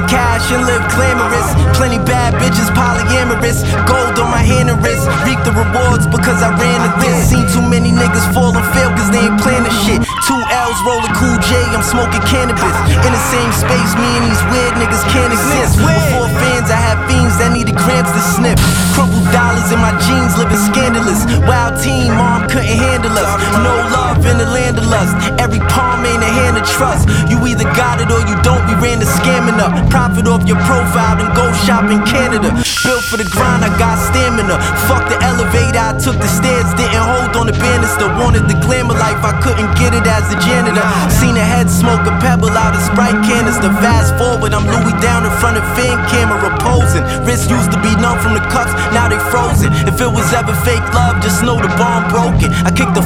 cash and live glamorous. Plenty bad bitches, polyamorous. Gold on my hand and wrist. Reap the rewards because I ran the risk. Seen too many niggas fall and fail cause they ain't planning shit. 2 L's rolling Cool J, I'm smoking cannabis. In the same space, me and these weird niggas can't exist. Before fans, I had fiends that needed grams to sniff. Crumpled dollars in my jeans, living scandalous. Wild teen, mom couldn't handle us. No love in the land of lust. Every palm ain't a hand of trust. You either got it or you don't. We ran the scamming up. Profit off your profile, then go shop in Canada. Built for the grind, I got stamina. Fuck the elevator, I took the stairs. Didn't hold on the banister. Wanted the glamour life, I couldn't get it as a janitor. Seen a head smoke a pebble out of Sprite canister. Fast forward, I'm Louis down in front of fan camera posing. Wrists used to be numb from the cuffs, now they frozen. If it was ever fake love, just know the bomb broken. I kicked the